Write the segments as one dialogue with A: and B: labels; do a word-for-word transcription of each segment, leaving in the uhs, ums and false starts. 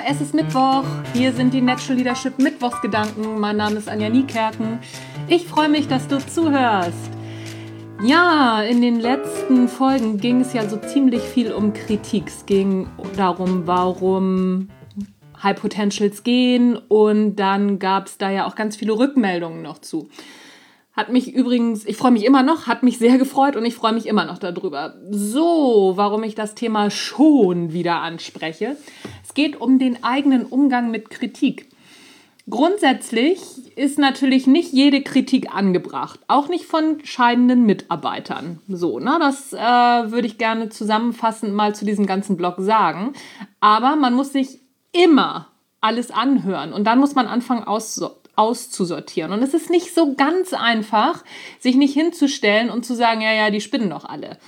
A: es ist Mittwoch. Hier sind die Natural Leadership Mittwochsgedanken. Mein Name ist Anja Niekerken. Ich freue mich, dass du zuhörst. Ja, in den letzten Folgen ging es ja so ziemlich viel um Kritik. Es ging darum, warum High Potentials gehen, und dann gab es da ja auch ganz viele Rückmeldungen noch zu. Hat mich übrigens, ich freue mich immer noch, hat mich sehr gefreut und ich freue mich immer noch darüber. So, warum ich das Thema schon wieder anspreche. Es geht um den eigenen Umgang mit Kritik. Grundsätzlich ist natürlich nicht jede Kritik angebracht, auch nicht von scheidenden Mitarbeitern. So, ne, das äh, würde ich gerne zusammenfassend mal zu diesem ganzen Blog sagen. Aber man muss sich immer alles anhören und dann muss man anfangen auszusortieren. auszusortieren. Und es ist nicht so ganz einfach, sich nicht hinzustellen und zu sagen, ja, ja, die spinnen doch alle.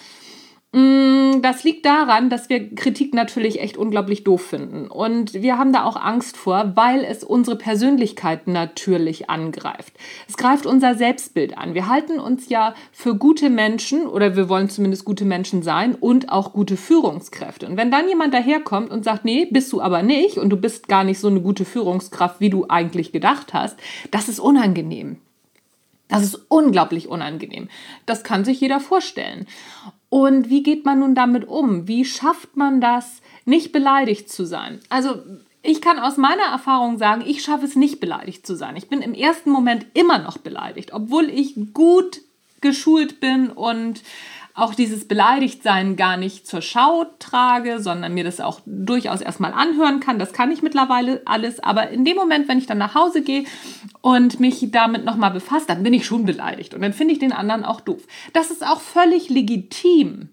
A: Das liegt daran, dass wir Kritik natürlich echt unglaublich doof finden. Und wir haben da auch Angst vor, weil es unsere Persönlichkeit natürlich angreift. Es greift unser Selbstbild an. Wir halten uns ja für gute Menschen, oder wir wollen zumindest gute Menschen sein und auch gute Führungskräfte. Und wenn dann jemand daherkommt und sagt, nee, bist du aber nicht und du bist gar nicht so eine gute Führungskraft, wie du eigentlich gedacht hast, das ist unangenehm. Das ist unglaublich unangenehm. Das kann sich jeder vorstellen. Und wie geht man nun damit um? Wie schafft man das, nicht beleidigt zu sein? Also ich kann aus meiner Erfahrung sagen, ich schaffe es nicht, beleidigt zu sein. Ich bin im ersten Moment immer noch beleidigt, obwohl ich gut geschult bin und auch dieses Beleidigtsein gar nicht zur Schau trage, sondern mir das auch durchaus erstmal anhören kann. Das kann ich mittlerweile alles. Aber in dem Moment, wenn ich dann nach Hause gehe und mich damit nochmal befasse, dann bin ich schon beleidigt. Und dann finde ich den anderen auch doof. Das ist auch völlig legitim.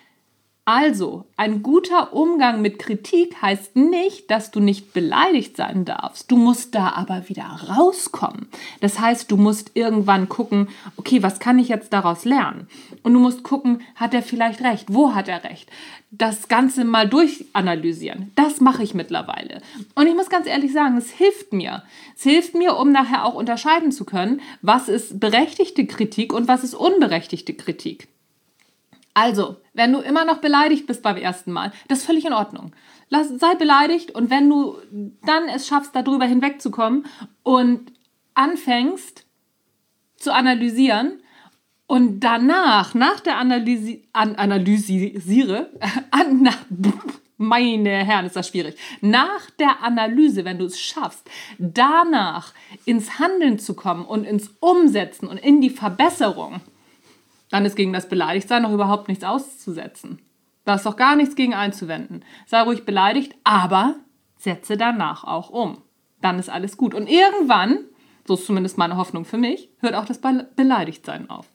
A: Also, ein guter Umgang mit Kritik heißt nicht, dass du nicht beleidigt sein darfst. Du musst da aber wieder rauskommen. Das heißt, du musst irgendwann gucken, okay, was kann ich jetzt daraus lernen? Und du musst gucken, hat er vielleicht recht? Wo hat er recht? Das Ganze mal durchanalysieren. Das mache ich mittlerweile. Und ich muss ganz ehrlich sagen, es hilft mir. Es hilft mir, um nachher auch unterscheiden zu können, was ist berechtigte Kritik und was ist unberechtigte Kritik. Also, wenn du immer noch beleidigt bist beim ersten Mal, das ist völlig in Ordnung. Lass, sei beleidigt, und wenn du dann es schaffst, darüber hinwegzukommen und anfängst zu analysieren und danach, nach der Analyse, an, analysiere, an, na, meine Herren, ist das schwierig, nach der Analyse, wenn du es schaffst, danach ins Handeln zu kommen und ins Umsetzen und in die Verbesserung, dann ist gegen das Beleidigtsein noch überhaupt nichts auszusetzen. Da ist doch gar nichts gegen einzuwenden. Sei ruhig beleidigt, aber setze danach auch um. Dann ist alles gut. Und irgendwann, so ist zumindest meine Hoffnung für mich, hört auch das Be- Beleidigtsein auf.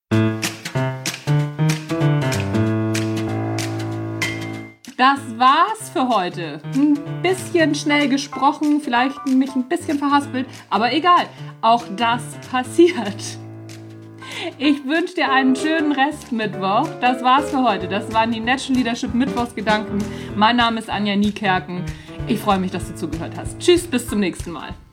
A: Das war's für heute. Ein bisschen schnell gesprochen, vielleicht mich ein bisschen verhaspelt, aber egal, auch das passiert. Ich wünsche dir einen schönen Restmittwoch. Das war's für heute. Das waren die Natural Leadership Mittwochsgedanken. Mein Name ist Anja Niekerken. Ich freue mich, dass du zugehört hast. Tschüss, bis zum nächsten Mal.